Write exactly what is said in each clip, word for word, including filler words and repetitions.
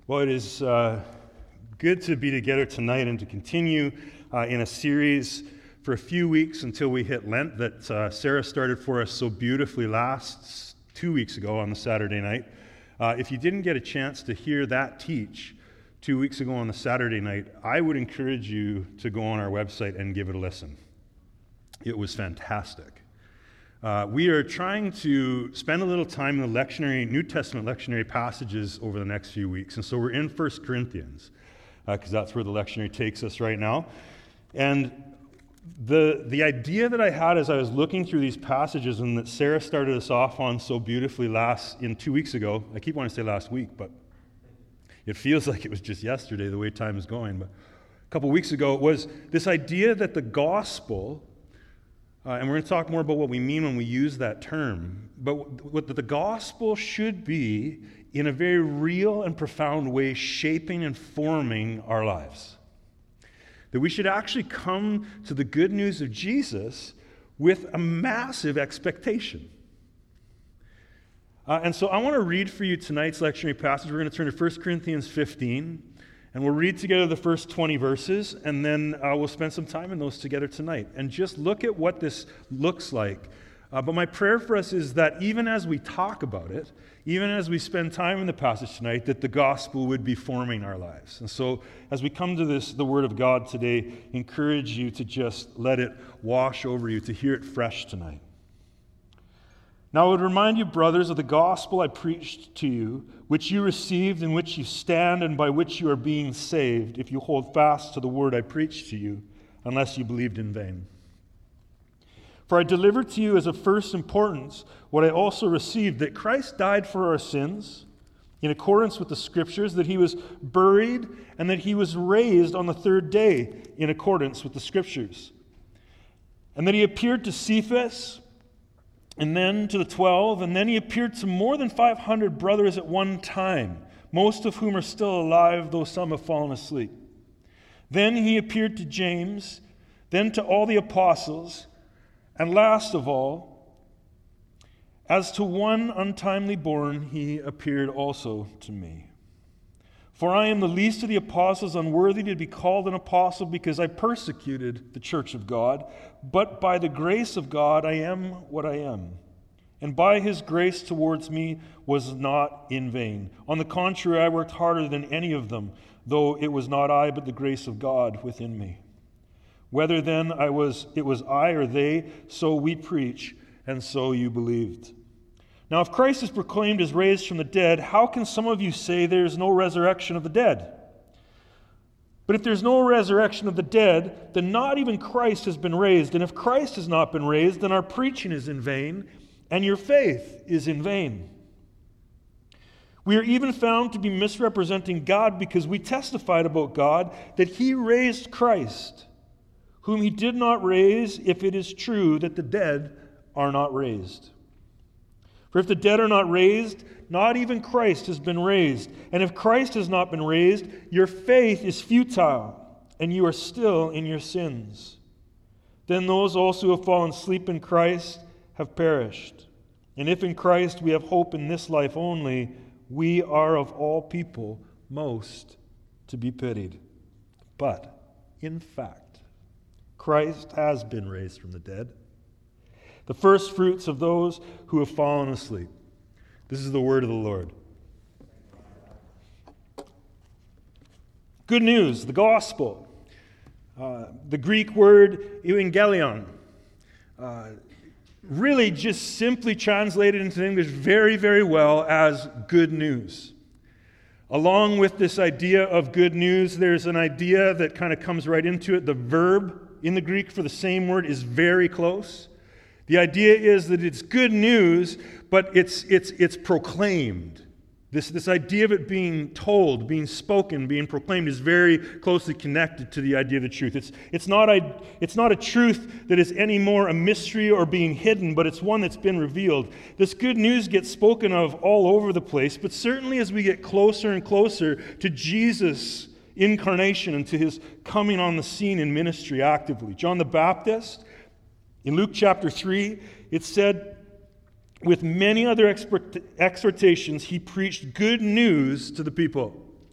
Well, it is uh, good to be together tonight and to continue uh, in a series for a few weeks until we hit Lent that uh, Sarah started for us so beautifully last two weeks ago on the Saturday night. Uh, if you didn't get a chance to hear that teach two weeks ago on the Saturday night, I would encourage you to go on our website and give it a listen. It was fantastic. Uh, we are trying to spend a little time in the lectionary, New Testament lectionary passages over the next few weeks. And so we're in First Corinthians, because uh, that's where the lectionary takes us right now. And the the idea that I had as I was looking through these passages, and that Sarah started us off on so beautifully last in two weeks ago, I keep wanting to say last week, but it feels like it was just yesterday the way time is going. But a couple weeks ago, it was this idea that the gospel, Uh, and we're going to talk more about what we mean when we use that term. But what the gospel should be, in a very real and profound way, shaping and forming our lives. That we should actually come to the good news of Jesus with a massive expectation. Uh, and so I want to read for you tonight's lectionary passage. We're going to turn to First Corinthians fifteen. And we'll read together the first twenty verses, and then uh, we'll spend some time in those together tonight. And just look at what this looks like. Uh, but my prayer for us is that even as we talk about it, even as we spend time in the passage tonight, that the gospel would be forming our lives. And so as we come to this, the Word of God today, encourage you to just let it wash over you, to hear it fresh tonight. Now I would remind you, brothers, of the gospel I preached to you, which you received, in which you stand, and by which you are being saved, if you hold fast to the word I preached to you, unless you believed in vain. For I delivered to you as of first importance what I also received, that Christ died for our sins, in accordance with the Scriptures, that he was buried, and that he was raised on the third day, in accordance with the Scriptures, and that he appeared to Cephas, and then to the twelve, and then he appeared to more than five hundred brothers at one time, most of whom are still alive, though some have fallen asleep. Then he appeared to James, then to all the apostles, and last of all, as to one untimely born, he appeared also to me. For I am the least of the apostles, unworthy to be called an apostle, because I persecuted the church of God. But by the grace of God I am what I am. And by his grace towards me was not in vain. On the contrary, I worked harder than any of them, though it was not I, but the grace of God within me. Whether then I was, it was I or they, so we preach, and so you believed. Now, if Christ is proclaimed as raised from the dead, how can some of you say there is no resurrection of the dead? But if there's no resurrection of the dead, then not even Christ has been raised. And if Christ has not been raised, then our preaching is in vain, and your faith is in vain. We are even found to be misrepresenting God, because we testified about God that he raised Christ, whom he did not raise, if it is true that the dead are not raised. For if the dead are not raised, not even Christ has been raised. And if Christ has not been raised, your faith is futile, and you are still in your sins. Then those also who have fallen asleep in Christ have perished. And if in Christ we have hope in this life only, we are of all people most to be pitied. But, in fact, Christ has been raised from the dead, the first fruits of those who have fallen asleep. This is the word of the Lord. Good news, the gospel. Uh, the Greek word evangelion. Uh, really just simply translated into English very, very well as good news. Along with this idea of good news, there's an idea that kind of comes right into it. The verb in the Greek for the same word is very close. The idea is that it's good news, but it's it's it's proclaimed. This, this idea of it being told, being spoken, being proclaimed is very closely connected to the idea of the truth. It's, it's, not a, it's not a truth that is any more a mystery or being hidden, but it's one that's been revealed. This good news gets spoken of all over the place, but certainly as we get closer and closer to Jesus' incarnation and to his coming on the scene in ministry actively. John the Baptist, in Luke chapter three, it said, with many other exhortations, he preached good news to the people.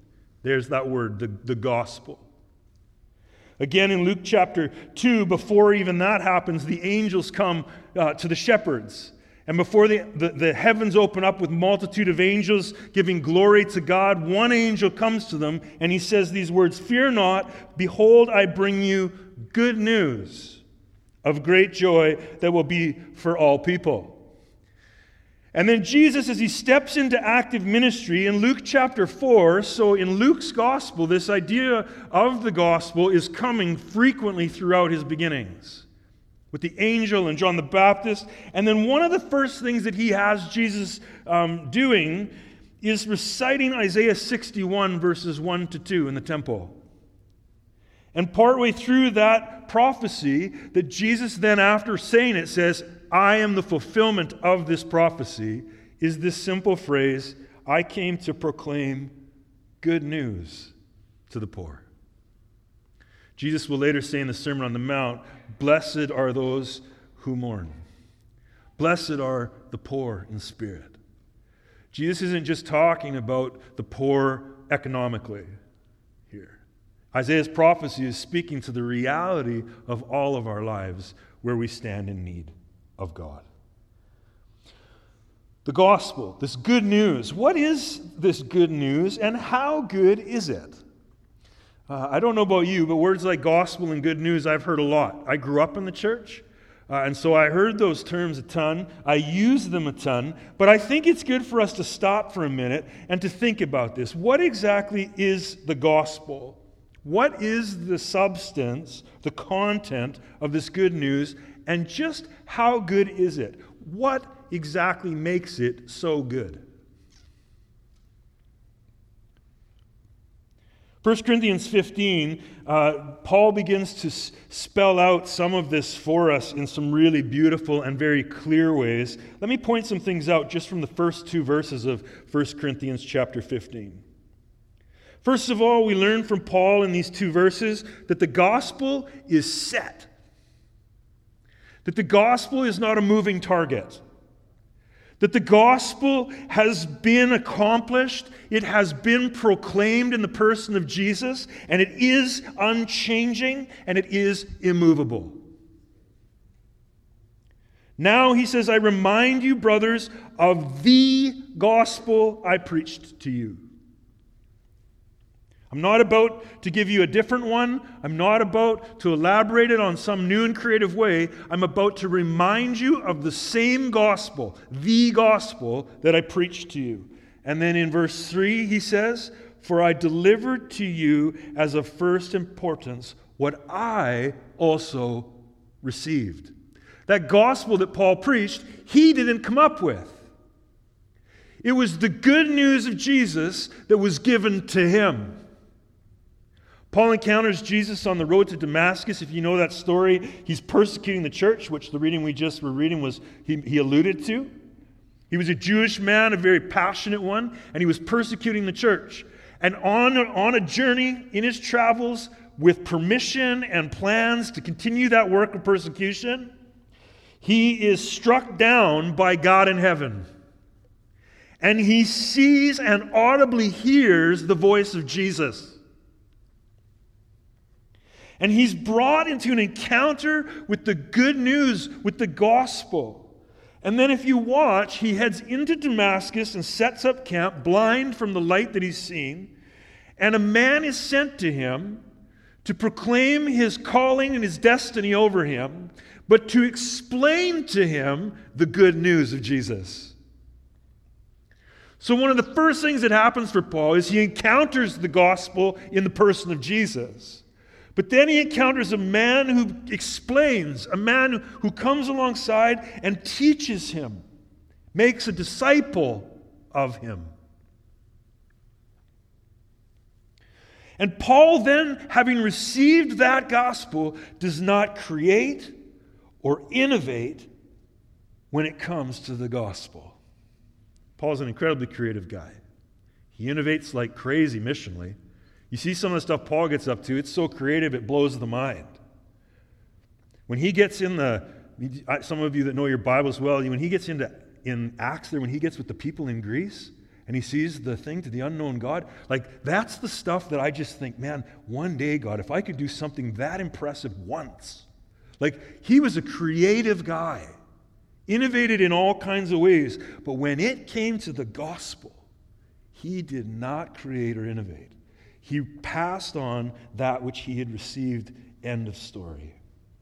There's that word, the, the gospel. Again, in Luke chapter two, before even that happens, the angels come uh, to the shepherds. And before the, the, the heavens open up with multitude of angels giving glory to God, one angel comes to them and he says these words, "Fear not, behold, I bring you good news of great joy that will be for all people." And then Jesus, as he steps into active ministry in Luke chapter four, so in Luke's gospel, this idea of the gospel is coming frequently throughout his beginnings, with the angel and John the Baptist. And then one of the first things that he has Jesus um, doing is reciting Isaiah sixty-one, verses one to two in the temple. And partway through that prophecy, that Jesus then, after saying it, says, "I am the fulfillment of this prophecy," is this simple phrase, "I came to proclaim good news to the poor." Jesus will later say in the Sermon on the Mount, "Blessed are those who mourn. Blessed are the poor in spirit." Jesus isn't just talking about the poor economically here. Isaiah's prophecy is speaking to the reality of all of our lives where we stand in need of God. The gospel, this good news. What is this good news and how good is it? Uh, I don't know about you, but words like gospel and good news I've heard a lot. I grew up in the church, uh, and so I heard those terms a ton. I use them a ton, but I think it's good for us to stop for a minute and to think about this. What exactly is the gospel? What is the substance, the content of this good news, and just how good is it? What exactly makes it so good? First Corinthians fifteen, uh, Paul begins to s- spell out some of this for us in some really beautiful and very clear ways. Let me point some things out just from the first two verses of First Corinthians chapter fifteen. First of all, we learn from Paul in these two verses that the gospel is set. That the gospel is not a moving target. That the gospel has been accomplished, it has been proclaimed in the person of Jesus, and it is unchanging, and it is immovable. Now, he says, "I remind you, brothers, of the gospel I preached to you." I'm not about to give you a different one. I'm not about to elaborate it on some new and creative way. I'm about to remind you of the same gospel, the gospel that I preached to you. And then in verse three, he says, "For I delivered to you as of first importance what I also received." That gospel that Paul preached, he didn't come up with. It was the good news of Jesus that was given to him. Paul encounters Jesus on the road to Damascus. If you know that story, he's persecuting the church, which the reading we just were reading was he, he alluded to. He was a Jewish man, a very passionate one, and he was persecuting the church. And on, on a journey in his travels, with permission and plans to continue that work of persecution, he is struck down by God in heaven. And he sees and audibly hears the voice of Jesus. And he's brought into an encounter with the good news, with the gospel. And then if you watch, he heads into Damascus and sets up camp, blind from the light that he's seen. And a man is sent to him to proclaim his calling and his destiny over him, but to explain to him the good news of Jesus. So one of the first things that happens for Paul is he encounters the gospel in the person of Jesus. But then he encounters a man who explains, a man who comes alongside and teaches him, makes a disciple of him. And Paul then, having received that gospel, does not create or innovate when it comes to the gospel. Paul's an incredibly creative guy. He innovates like crazy missionally. You see some of the stuff Paul gets up to, it's so creative it blows the mind. When he gets in the, some of you that know your Bibles well, when he gets into in Acts there, when he gets with the people in Greece, and he sees the thing to the unknown God. Like, that's the stuff that I just think, man, one day, God, if I could do something that impressive once. Like, he was a creative guy, innovated in all kinds of ways. But when it came to the gospel, he did not create or innovate. He passed on that which he had received. End of story.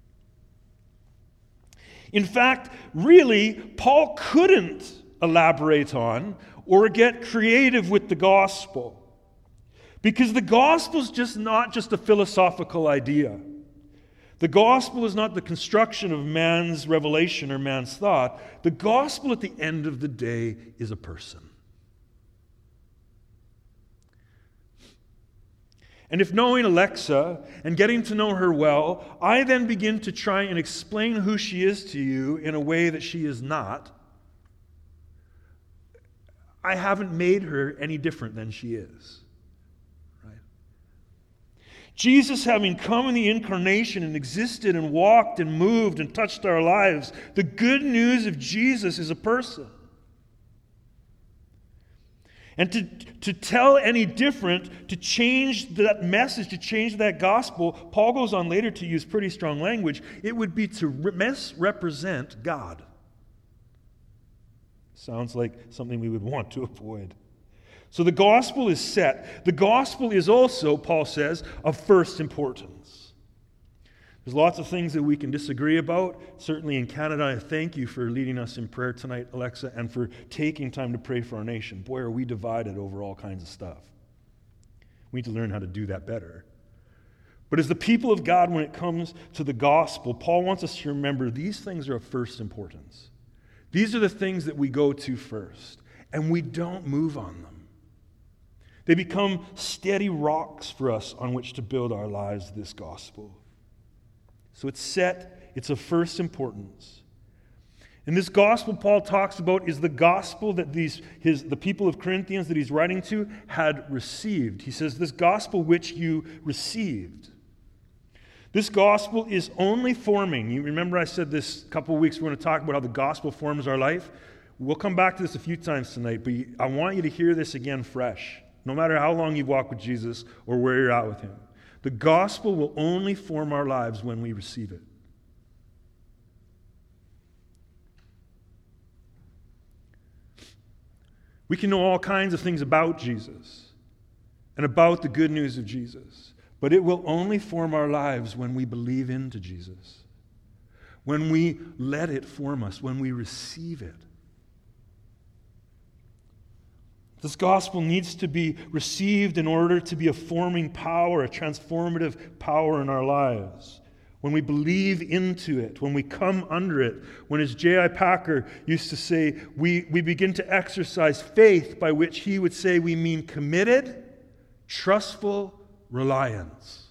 In fact, really, Paul couldn't elaborate on or get creative with the gospel, because the gospel is just not just a philosophical idea. The gospel is not the construction of man's revelation or man's thought. The gospel at the end of the day is a person. And if knowing Alexa and getting to know her well, I then begin to try and explain who she is to you in a way that she is not, I haven't made her any different than she is. Right? Jesus, having come in the incarnation and existed and walked and moved and touched our lives, the good news of Jesus is a person. And to, to tell any different, to change that message, to change that gospel, Paul goes on later to use pretty strong language, it would be to misrepresent God. Sounds like something we would want to avoid. So the gospel is set. The gospel is also, Paul says, of first importance. There's lots of things that we can disagree about. Certainly in Canada, I thank you for leading us in prayer tonight, Alexa, and for taking time to pray for our nation. Boy, are we divided over all kinds of stuff. We need to learn how to do that better. But as the people of God, when it comes to the gospel, Paul wants us to remember these things are of first importance. These are the things that we go to first, and we don't move on them. They become steady rocks for us on which to build our lives, this gospel. So it's set, it's of first importance. And this gospel Paul talks about is the gospel that these his the people of Corinthians that he's writing to had received. He says, this gospel which you received. This gospel is only forming. You remember I said this a couple of weeks, we're going to talk about how the gospel forms our life. We'll come back to this a few times tonight, but I want you to hear this again fresh, no matter how long you've walked with Jesus or where you're at with him. The gospel will only form our lives when we receive it. We can know all kinds of things about Jesus and about the good news of Jesus, but it will only form our lives when we believe into Jesus, when we let it form us, when we receive it. This gospel needs to be received in order to be a forming power, a transformative power in our lives. When we believe into it, when we come under it, when, as J I Packer used to say, we, we begin to exercise faith, by which he would say we mean committed, trustful reliance.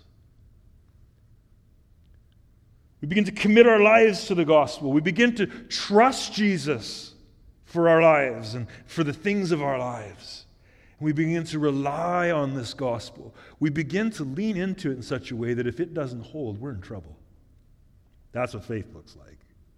We begin to commit our lives to the gospel. We begin to trust Jesus for our lives and for the things of our lives. And we begin to rely on this gospel. We begin to lean into it in such a way that if it doesn't hold, we're in trouble. That's what faith looks like.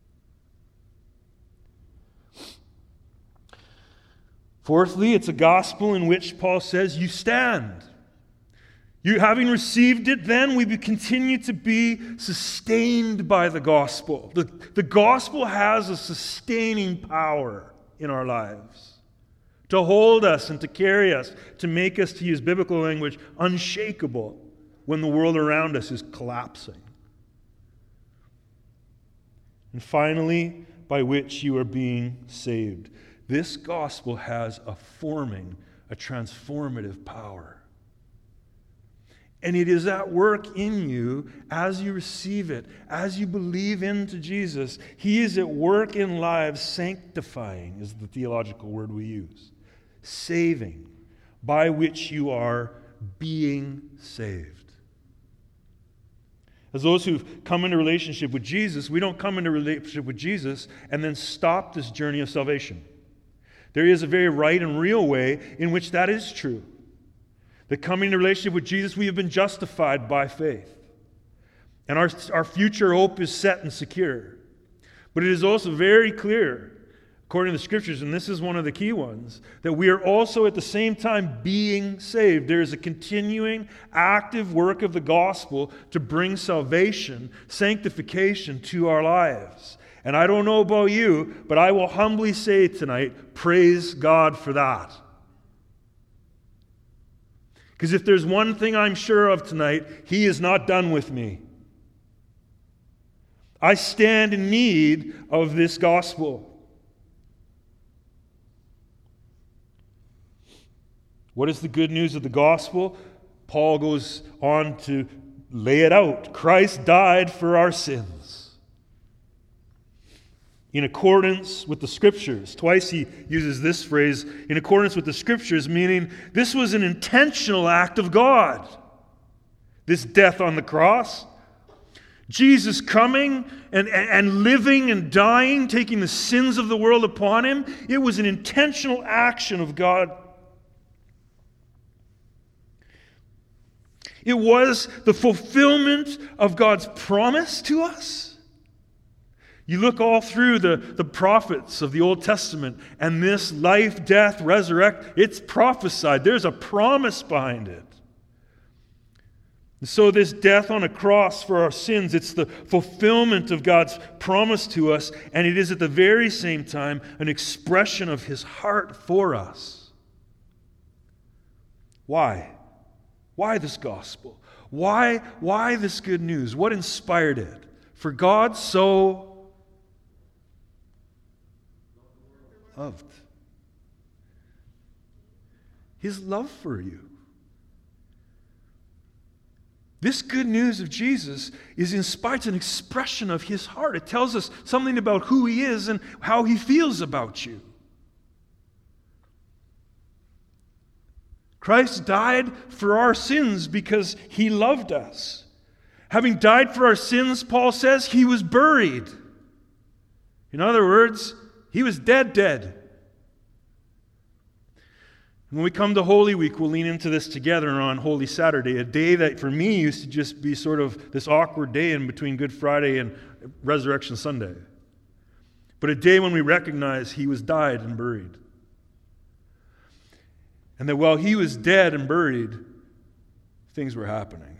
Fourthly, it's a gospel in which Paul says you stand. You having received it, then we continue to be sustained by the gospel. The, the gospel has a sustaining power in our lives to hold us and to carry us, to make us, to use biblical language, unshakable when the world around us is collapsing. And finally, by which you are being saved. This gospel has a forming, a transformative power. And it is at work in you as you receive it, as you believe into Jesus. He is at work in lives, sanctifying is the theological word we use. Saving, by which you are being saved. As those who've come into relationship with Jesus, we don't come into relationship with Jesus and then stop this journey of salvation. There is a very right and real way in which that is true. That coming into relationship with Jesus, we have been justified by faith. And our, our future hope is set and secure. But it is also very clear according to the Scriptures, and this is one of the key ones, that we are also at the same time being saved. There is a continuing, active work of the gospel to bring salvation, sanctification to our lives. And I don't know about you, but I will humbly say tonight, praise God for that. Because if there's one thing I'm sure of tonight, He is not done with me. I stand in need of this gospel. What is the good news of the gospel? Paul goes on to lay it out. Christ died for our sins, in accordance with the Scriptures. Twice he uses this phrase, in accordance with the Scriptures, meaning this was an intentional act of God. This death on the cross, Jesus coming and, and, and living and dying, taking the sins of the world upon Him, it was an intentional action of God. It was the fulfillment of God's promise to us. You look all through the, the prophets of the Old Testament, and this life, death, resurrect, it's prophesied. There's a promise behind it. And so this death on a cross for our sins, it's the fulfillment of God's promise to us, and it is at the very same time an expression of His heart for us. Why? Why this gospel? Why, why this good news? What inspired it? For God so loved. His love for you. This good news of Jesus is inspired, it's an expression of His heart. It tells us something about who He is and how He feels about you. Christ died for our sins because He loved us. Having died for our sins, Paul says, He was buried. In other words, He was dead, dead. When we come to Holy Week, we'll lean into this together on Holy Saturday, a day that for me used to just be sort of this awkward day in between Good Friday and Resurrection Sunday. But a day when we recognize He was died and buried. And that while He was dead and buried, things were happening.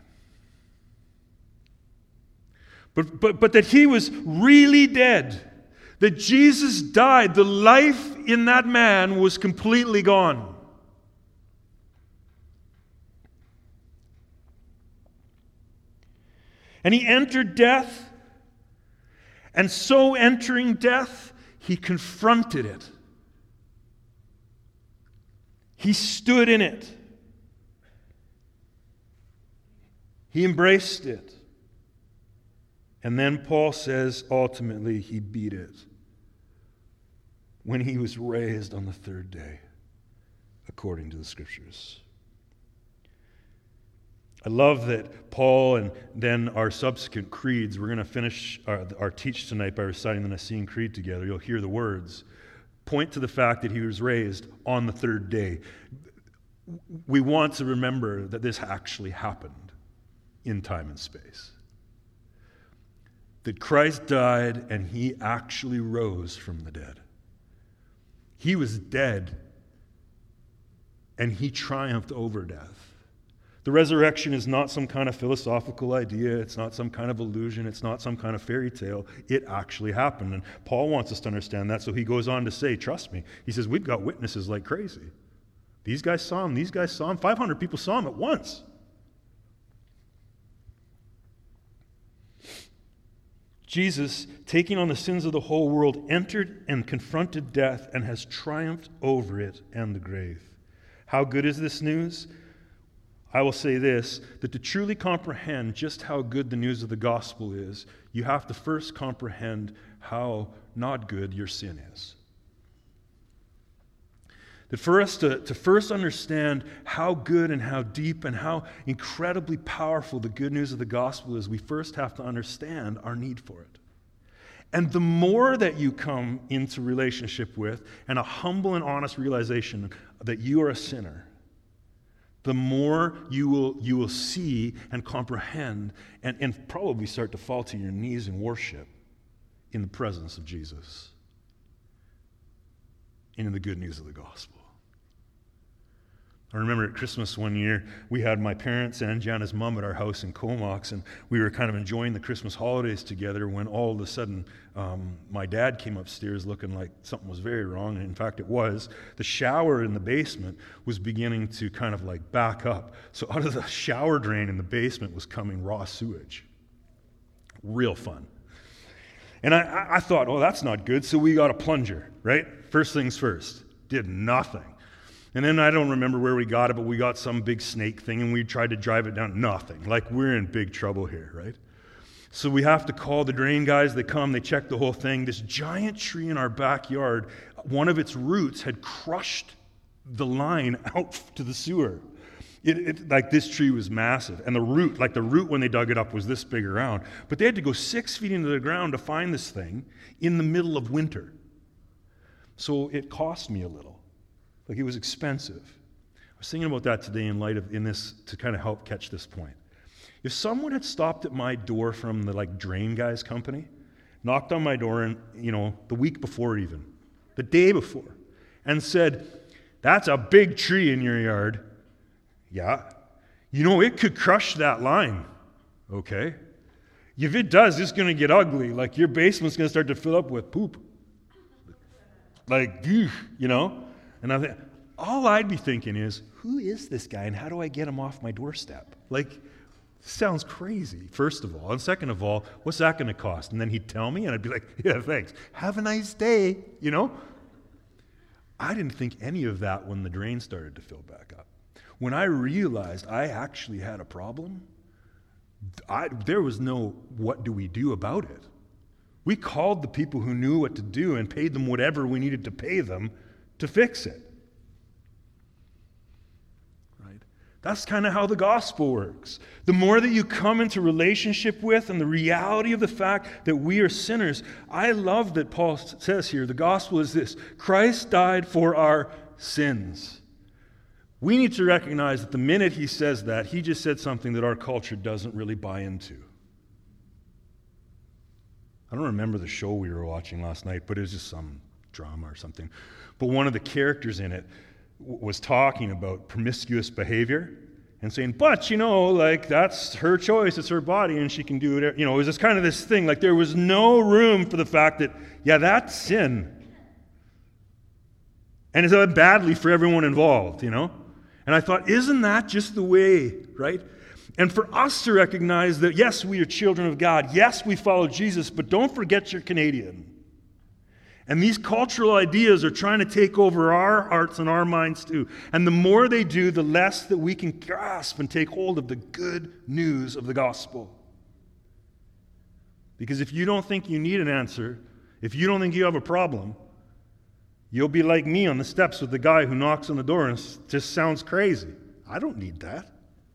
But, but, but that He was really dead. That Jesus died. The life in that man was completely gone. And He entered death. And so entering death, He confronted it. He stood in it. He embraced it. And then Paul says, ultimately, He beat it when He was raised on the third day, according to the Scriptures. I love that Paul and then our subsequent creeds, we're going to finish our, our teach tonight by reciting the Nicene Creed together. You'll hear the words. Point to the fact that He was raised on the third day. We want to remember that this actually happened in time and space. That Christ died and He actually rose from the dead. He was dead and He triumphed over death. The resurrection is not some kind of philosophical idea. It's not some kind of illusion. It's not some kind of fairy tale. It actually happened. And Paul wants us to understand that, so he goes on to say, trust me. He says, we've got witnesses like crazy. These guys saw Him. These guys saw Him. five hundred people saw Him at once. Jesus, taking on the sins of the whole world, entered and confronted death and has triumphed over it and the grave. How good is this news? I will say this, that to truly comprehend just how good the news of the gospel is, you have to first comprehend how not good your sin is. That for us to, to first understand how good and how deep and how incredibly powerful the good news of the gospel is, we first have to understand our need for it. And the more that you come into relationship with and a humble and honest realization that you are a sinner, the more you will, you will see and comprehend and, and probably start to fall to your knees in worship in the presence of Jesus. into the good news of the gospel. I remember at Christmas one year, we had my parents and Jana's mom at our house in Comox, and we were kind of enjoying the Christmas holidays together when all of a sudden um, my dad came upstairs looking like something was very wrong, and in fact it was. The shower in the basement was beginning to kind of like back up. So out of the shower drain in the basement was coming raw sewage. Real fun. And I, I thought, oh, that's not good, so we got a plunger, right? First things first. Did nothing. And then I don't remember where we got it, but we got some big snake thing, and we tried to drive it down. Nothing. Like, we're in big trouble here, right? So we have to call the drain guys. They come, they check the whole thing. This giant tree in our backyard, one of its roots had crushed the line out to the sewer. It, it, like, this tree was massive. And the root, like the root when they dug it up was this big around. But they had to go six feet into the ground to find this thing in the middle of winter. So it cost me a little. Like, it was expensive. I was thinking about that today in light of, in this, to kind of help catch this point. If someone had stopped at my door from the, like, drain guys company, knocked on my door, and, you know, the week before even, the day before, and said, that's a big tree in your yard. Yeah. You know, it could crush that line. Okay. If it does, it's going to get ugly. Like, your basement's going to start to fill up with poop. Like, you know? And I think, all I'd be thinking is, who is this guy and how do I get him off my doorstep? Like, sounds crazy, first of all. And second of all, what's that going to cost? And then he'd tell me, and I'd be like, yeah, thanks. Have a nice day, you know? I didn't think any of that when the drain started to fill back up. When I realized I actually had a problem, I, there was no what do we do about it. We called the people who knew what to do and paid them whatever we needed to pay them to fix it. Right? That's kind of how the gospel works. The more that you come into relationship with and the reality of the fact that we are sinners, I love that Paul says here, the gospel is this: Christ died for our sins. We need to recognize that the minute he says that, he just said something that our culture doesn't really buy into. I don't remember the show we were watching last night, but it was just some drama or something. But one of the characters in it w- was talking about promiscuous behavior and saying, but, you know, like, that's her choice, it's her body, and she can do it. You know, it was just kind of this thing, like, there was no room for the fact that, yeah, that's sin. And it's done badly for everyone involved, you know? And I thought, isn't that just the way, right? And for us to recognize that, yes, we are children of God. Yes, we follow Jesus, but don't forget you're Canadian. And these cultural ideas are trying to take over our hearts and our minds too. And the more they do, the less that we can grasp and take hold of the good news of the gospel. Because if you don't think you need an answer, if you don't think you have a problem, you'll be like me on the steps with the guy who knocks on the door and it just sounds crazy. I don't need that.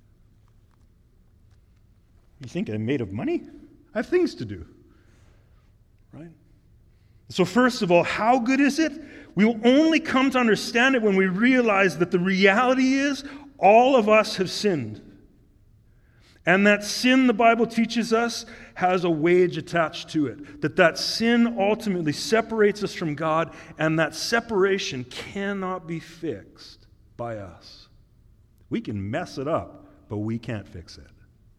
You think I'm made of money? I have things to do. Right? So first of all, how good is it? We will only come to understand it when we realize that the reality is all of us have sinned. And that sin, the Bible teaches us, has a wage attached to it. That that sin ultimately separates us from God, and that separation cannot be fixed by us. We can mess it up, but we can't fix it.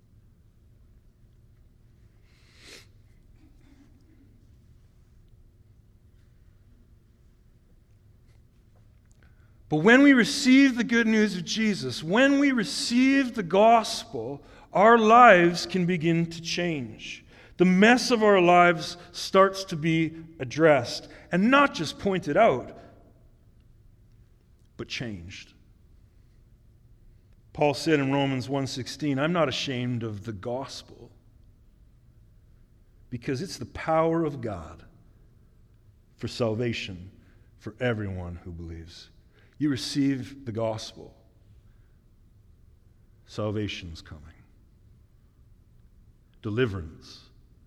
But when we receive the good news of Jesus, when we receive the gospel, our lives can begin to change. The mess of our lives starts to be addressed, and not just pointed out, but changed. Paul said in Romans one sixteen, I'm not ashamed of the gospel, because it's the power of God for salvation for everyone who believes. You receive the gospel, salvation's coming. Deliverance.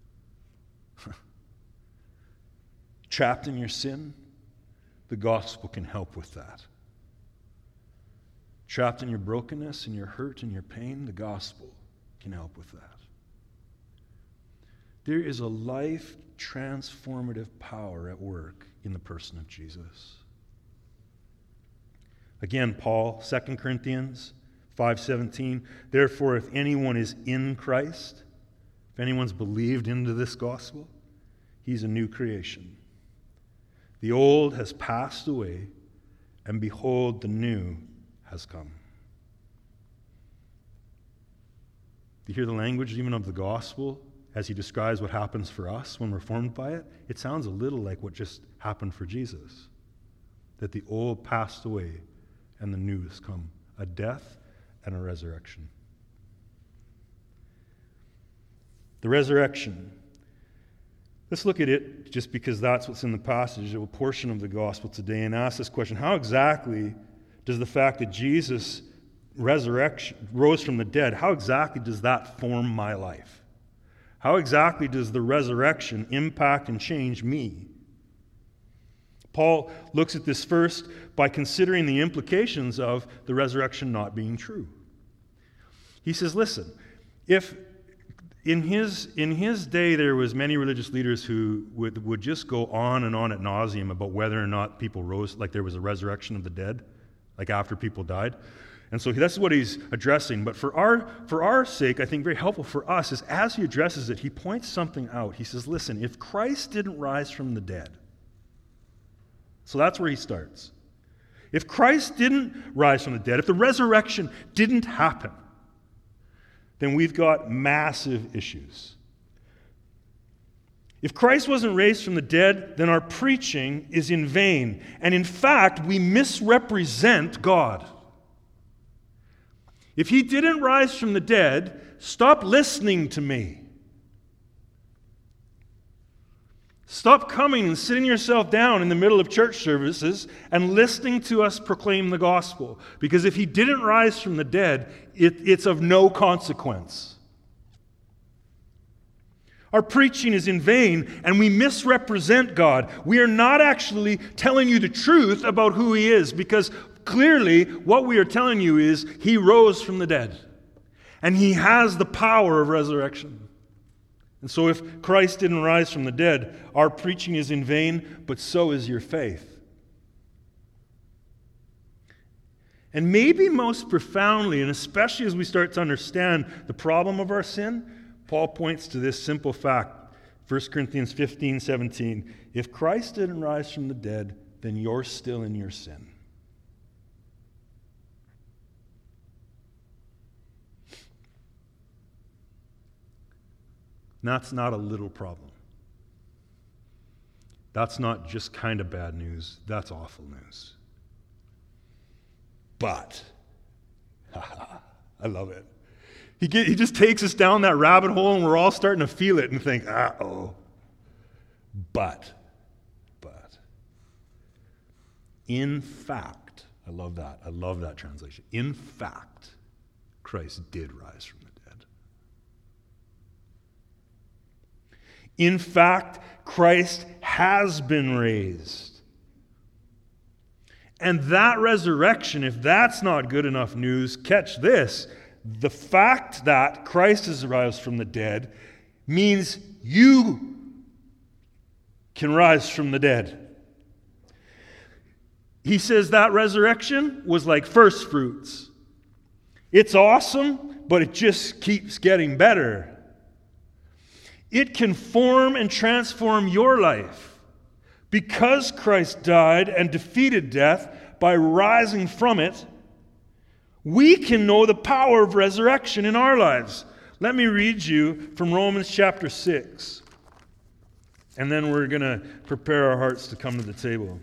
Trapped in your sin, the gospel can help with that. Trapped in your brokenness and your hurt and your pain, the gospel can help with that. There is a life-transformative power at work in the person of Jesus. Again, Paul, Second Corinthians five seventeen, therefore if anyone is in Christ, if anyone's believed into this gospel, he's a new creation. The old has passed away, and behold, the new has come. Do you hear the language even of the gospel as he describes what happens for us when we're formed by it? It sounds a little like what just happened for Jesus. That the old passed away and the new has come. A death and a resurrection. The resurrection. Let's look at it just because that's what's in the passage, a portion of the gospel today, and ask this question. How exactly does the fact that Jesus resurrection rose from the dead, how exactly does that form my life? How exactly does the resurrection impact and change me? Paul looks at this first by considering the implications of the resurrection not being true. He says, listen, if in his in his day there was many religious leaders who would, would just go on and on ad nauseum about whether or not people rose, like there was a resurrection of the dead, like after people died. And so that's what he's addressing. But for our for our sake, I think very helpful for us is as he addresses it, he points something out. He says, listen, if Christ didn't rise from the dead, so that's where he starts. If Christ didn't rise from the dead, if the resurrection didn't happen, then we've got massive issues. If Christ wasn't raised from the dead, then our preaching is in vain. And in fact, we misrepresent God. If he didn't rise from the dead, stop listening to me. Stop coming and sitting yourself down in the middle of church services and listening to us proclaim the gospel. Because if he didn't rise from the dead, it, it's of no consequence. Our preaching is in vain, and we misrepresent God. We are not actually telling you the truth about who he is, because clearly what we are telling you is he rose from the dead, and he has the power of resurrection. And so if Christ didn't rise from the dead, our preaching is in vain, but so is your faith. And maybe most profoundly, and especially as we start to understand the problem of our sin, Paul points to this simple fact, First Corinthians fifteen seventeen. If Christ didn't rise from the dead, then you're still in your sin. That's not a little problem. That's not just kind of bad news. That's awful news. But, I love it. He, get, he just takes us down that rabbit hole, and we're all starting to feel it and think, uh-oh. But, but, in fact, I love that. I love that translation. In fact, Christ did rise from the dead. In fact, Christ has been raised. And that resurrection, if that's not good enough news, catch this. The fact that Christ has risen from the dead means you can rise from the dead. He says that resurrection was like first fruits. It's awesome, but it just keeps getting better. It can form and transform your life. Because Christ died and defeated death by rising from it, we can know the power of resurrection in our lives. Let me read you from Romans chapter six. And then we're going to prepare our hearts to come to the table.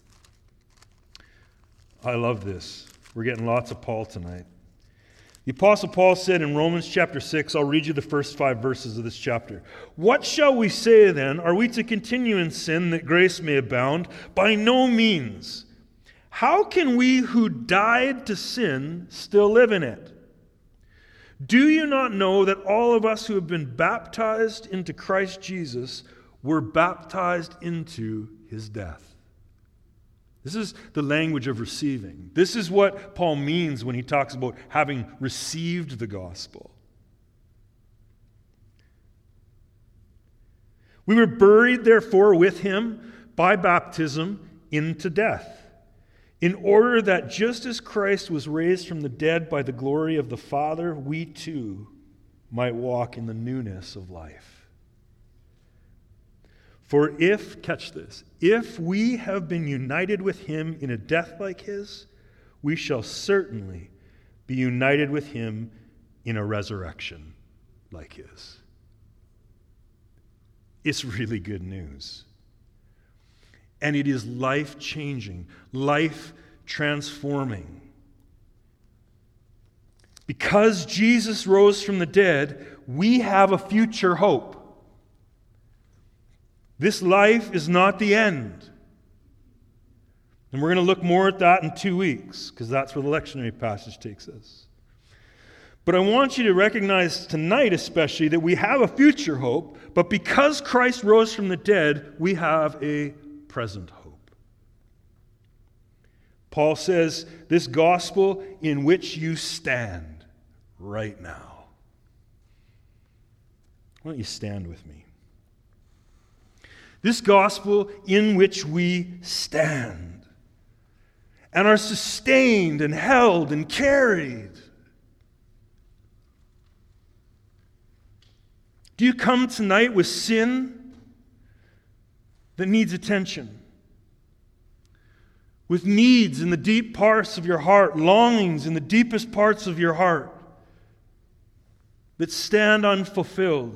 I love this. We're getting lots of Paul tonight. The Apostle Paul said in Romans chapter six, I'll read you the first five verses of this chapter. What shall we say then? Are we to continue in sin that grace may abound? By no means. How can we who died to sin still live in it? Do you not know that all of us who have been baptized into Christ Jesus were baptized into his death? This is the language of receiving. This is what Paul means when he talks about having received the gospel. We were buried, therefore, with him by baptism into death, in order that just as Christ was raised from the dead by the glory of the Father, we too might walk in the newness of life. For if, catch this, if we have been united with him in a death like his, we shall certainly be united with him in a resurrection like his. It's really good news. And it is life-changing, life-transforming. Because Jesus rose from the dead, we have a future hope. This life is not the end. And we're going to look more at that in two weeks, because that's where the lectionary passage takes us. But I want you to recognize tonight especially that we have a future hope, but because Christ rose from the dead, we have a present hope. Paul says, this gospel in which you stand right now. Why don't you stand with me? This gospel in which we stand and are sustained and held and carried. Do you come tonight with sin that needs attention? With needs in the deep parts of your heart, longings in the deepest parts of your heart that stand unfulfilled?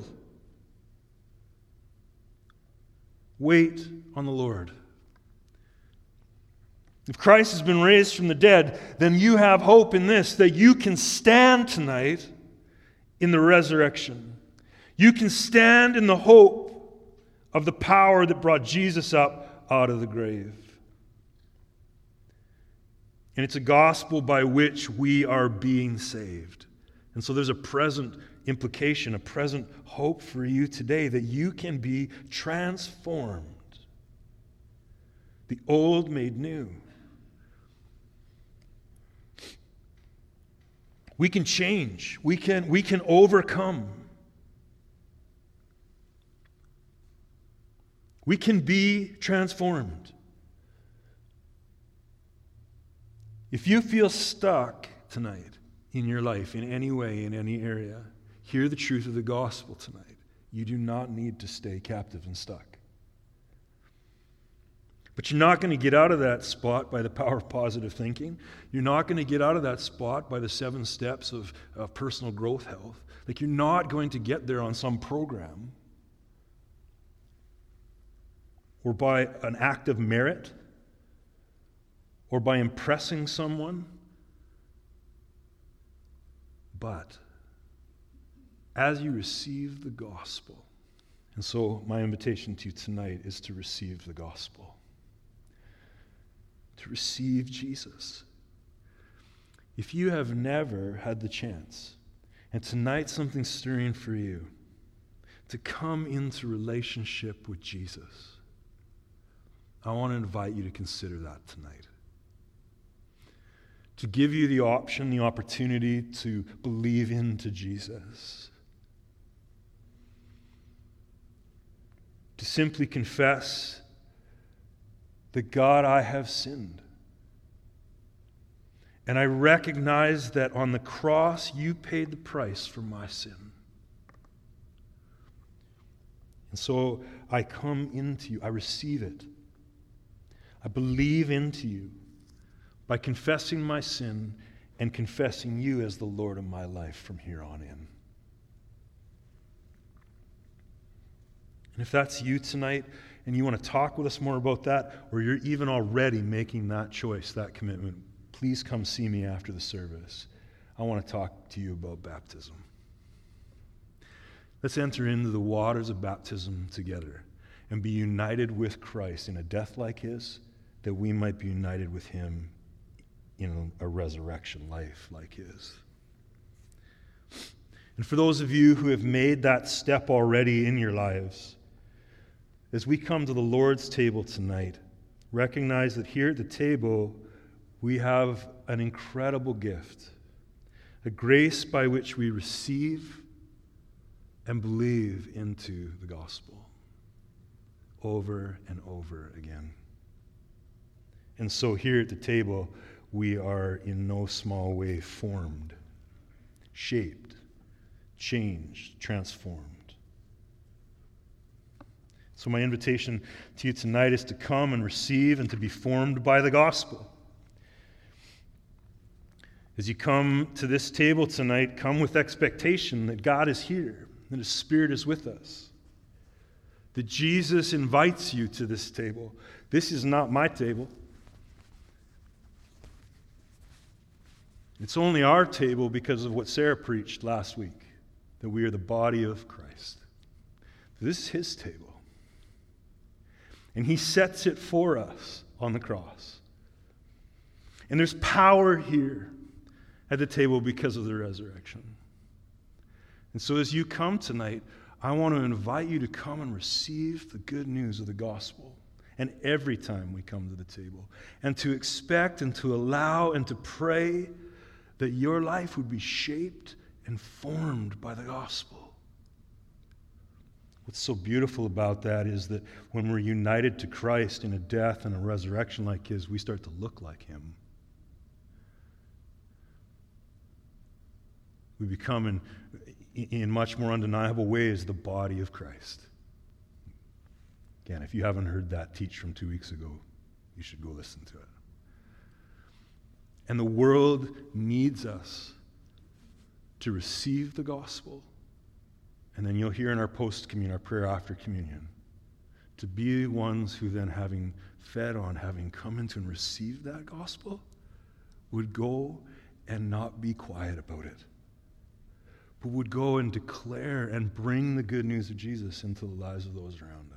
Wait on the Lord. If Christ has been raised from the dead, then you have hope in this, that you can stand tonight in the resurrection. You can stand in the hope of the power that brought Jesus up out of the grave. And it's a gospel by which we are being saved. And so there's a present implication, a present hope for you today that you can be transformed. The old made new. We can change. We can, we can overcome. We can be transformed. If you feel stuck tonight in your life, in any way, in any area, hear the truth of the gospel tonight. You do not need to stay captive and stuck. But you're not going to get out of that spot by the power of positive thinking. You're not going to get out of that spot by the seven steps of, of personal growth health. Like, you're not going to get there on some program or by an act of merit or by impressing someone. But as you receive the gospel, and so my invitation to you tonight is to receive the gospel, to receive Jesus. If you have never had the chance, and tonight something's stirring for you, to come into relationship with Jesus, I want to invite you to consider that tonight. To give you the option, the opportunity to believe into Jesus. To simply confess that, God, I have sinned. And I recognize that on the cross you paid the price for my sin. And so I come into you, I receive it. I believe into you by confessing my sin and confessing you as the Lord of my life from here on in. And if that's you tonight and you want to talk with us more about that, or you're even already making that choice, that commitment, please come see me after the service. I want to talk to you about baptism. Let's enter into the waters of baptism together and be united with Christ in a death like his, that we might be united with him in a resurrection life like his. And for those of you who have made that step already in your lives, as we come to the Lord's table tonight, recognize that here at the table we have an incredible gift, a grace by which we receive and believe into the gospel over and over again. And so here at the table, we are in no small way formed, shaped, changed, transformed. So my invitation to you tonight is to come and receive and to be formed by the gospel. As you come to this table tonight, come with expectation that God is here, that His Spirit is with us, that Jesus invites you to this table. This is not my table. It's only our table because of what Sarah preached last week, that we are the body of Christ. This is His table. And He sets it for us on the cross. And there's power here at the table because of the resurrection. And so as you come tonight, I want to invite you to come and receive the good news of the gospel. And every time we come to the table, and to expect and to allow and to pray that your life would be shaped and formed by the gospel. What's so beautiful about that is that when we're united to Christ in a death and a resurrection like His, we start to look like Him. We become in, in much more undeniable ways the body of Christ. Again, if you haven't heard that teach from two weeks ago, you should go listen to it. And the world needs us to receive the gospel. And then you'll hear in our post-communion, our prayer after communion, to be ones who then, having fed on, having come into and received that gospel, would go and not be quiet about it, but would go and declare and bring the good news of Jesus into the lives of those around us.